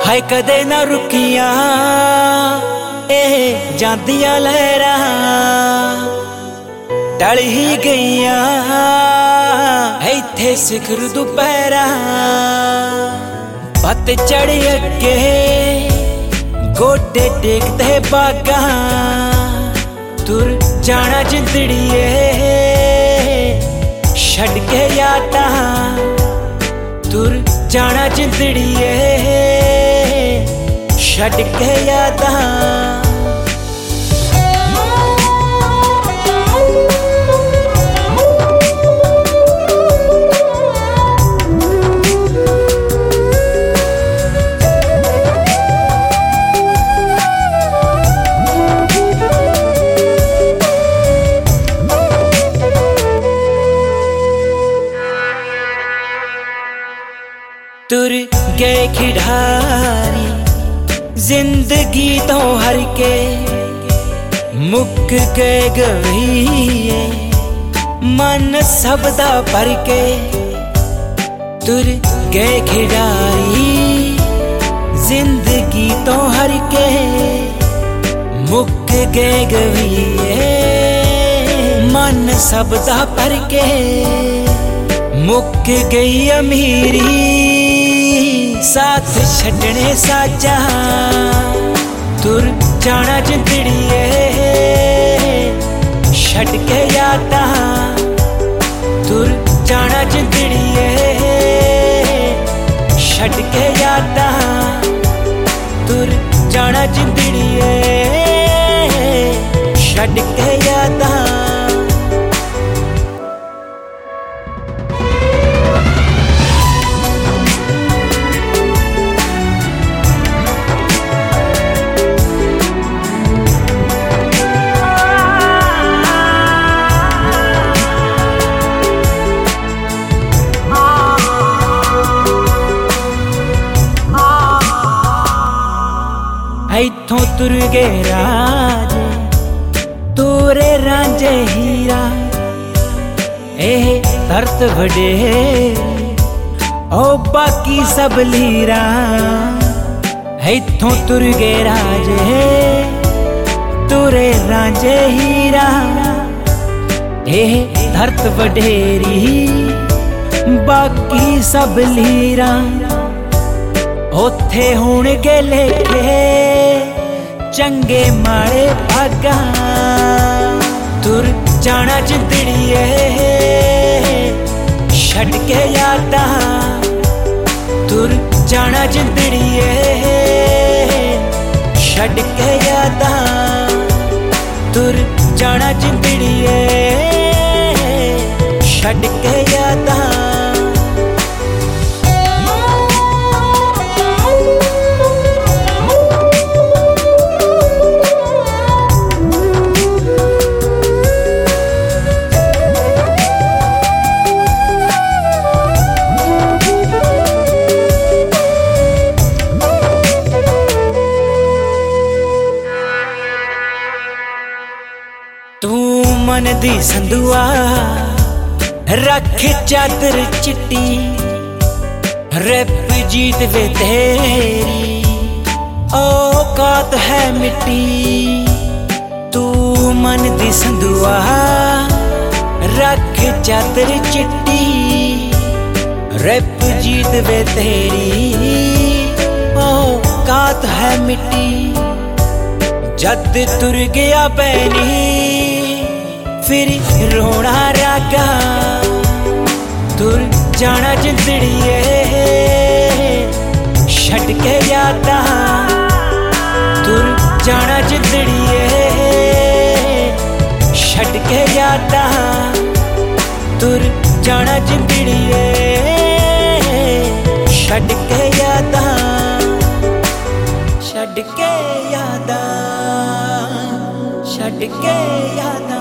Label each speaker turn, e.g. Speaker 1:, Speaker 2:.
Speaker 1: हाय कदे ना रुकियां ਇਹ ਜਾਂਦੀਆਂ ਲਹਿਰਾਂ ਟਲ ਹੀ ਗਈਆਂ ਇੱਥੇ ਸਿਖਰ ਦੁਪਹਿਰਾਂ ਪੱਤ ਚੜ ਅੱਗੇ ਗੋਡੇ ਟੇਕਦੇ ਬਾਗਾਂ ਤੁਰ ਜਾਣਾ ਜਿੰਦੜੀਏ ਛੱਡ ਕੇ ਯਾਦਾਂ ਤੁਰ ਜਾਣਾ ਜਿੰਦੜੀਏ ਛੱਡ ਕੇ ਯਾਦਾਂ तुर गए खिडारी जिंदगी तो हर के मुक गए गवैये मन सबदा भर के तुर गए खिडारी जिंदगी तो हर के मुक गए गवैये मन सबदा भर के मुक गई अमीरी साथ छड़ने साजा तुर जाना जिंदड़िए छड़ के यादां तुर जाना जिंदड़िए छड़ के यादां तुर जाना जिंदड़िए छड़ के यादां इथों तुर गए राजे तोरे रांझे हीरा एह धरत वडेरी ओ बाकी सब लीरा इथों तुर गए राजे तोरे रांझे हीरा एह धरत वडेरी बाकी सब लीरा ओथे होणगे लेखे चंगे माड़े भागा तुर जाना जिंदड़िए छड़ के यादां तुर जाना जिंदड़िए छड़ के यादां तुर जाना जिंदड़िए छड़ के यादां तू मन दी संदुआ रख चादर चिट्टी रैप जीत वे तेरी औकात है मिट्टी तू मन दी संदुआ रख चादर चिट्टी रैप जीत वे तेरी औकात है मिट्टी जद तुर गया बैनी फिर रोना रागा तुर जाना जिंदड़िए छड़ के यादां तुर जाना जिंदड़िए छड़ के यादां तुर जाना जिंदड़िए छड़ के यादां छड़ के यादां छड़ के यादां